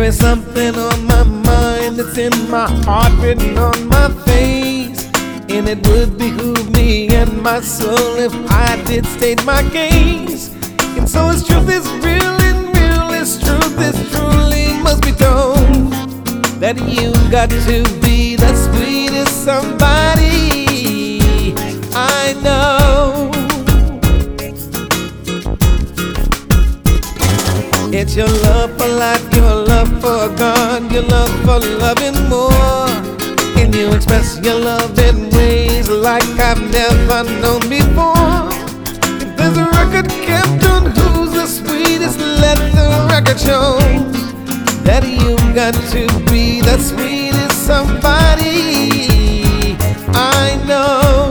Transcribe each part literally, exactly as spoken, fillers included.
is something on my mind that's in my heart, written on my face, and it would behoove me and my soul if I did state my case. And so as truth is real and real as truth is truly must be told, that you got to be the sweetest somebody I know. It's your love for life, your love for God, your love for loving more. And you express your love in ways like I've never known before. If there's a record kept on who's the sweetest, let the record show that you got to be the sweetest somebody I know.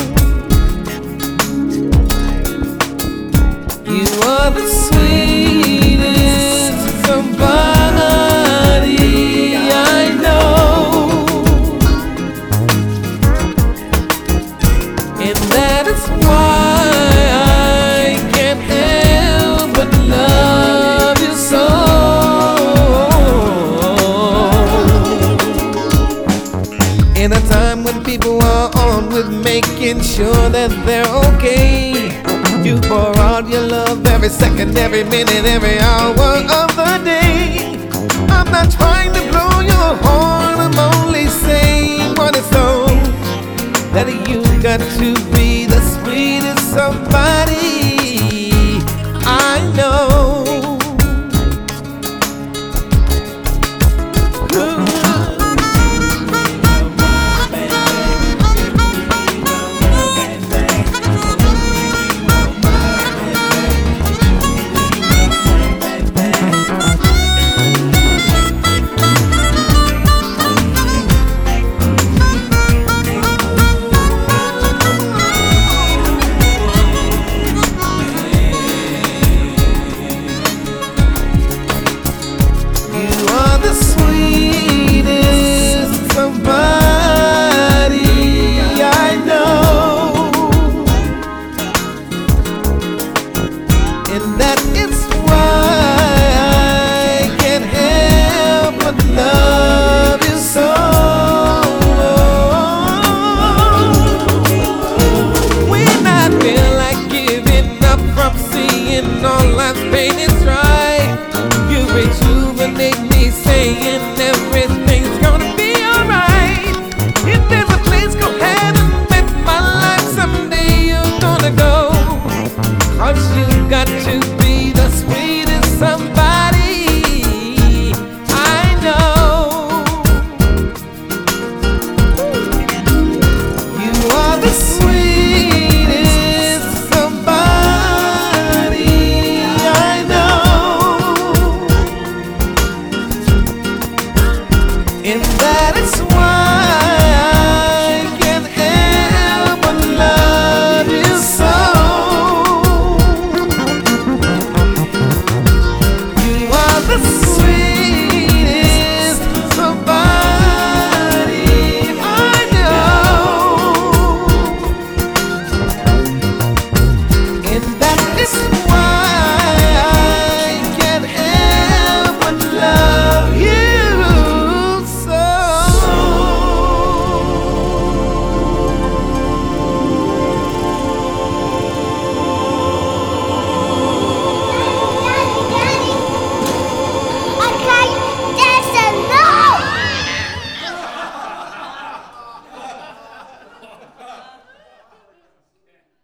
You are the sweetest somebody I know, and that is why I can't help but love you so. In a time when people are on with making sure that they're okay, you pour out your love every second, every minute, every hour of the day. I'm not trying to blow your horn, I'm only saying what is so, that you got to be the sweetest somebody I know.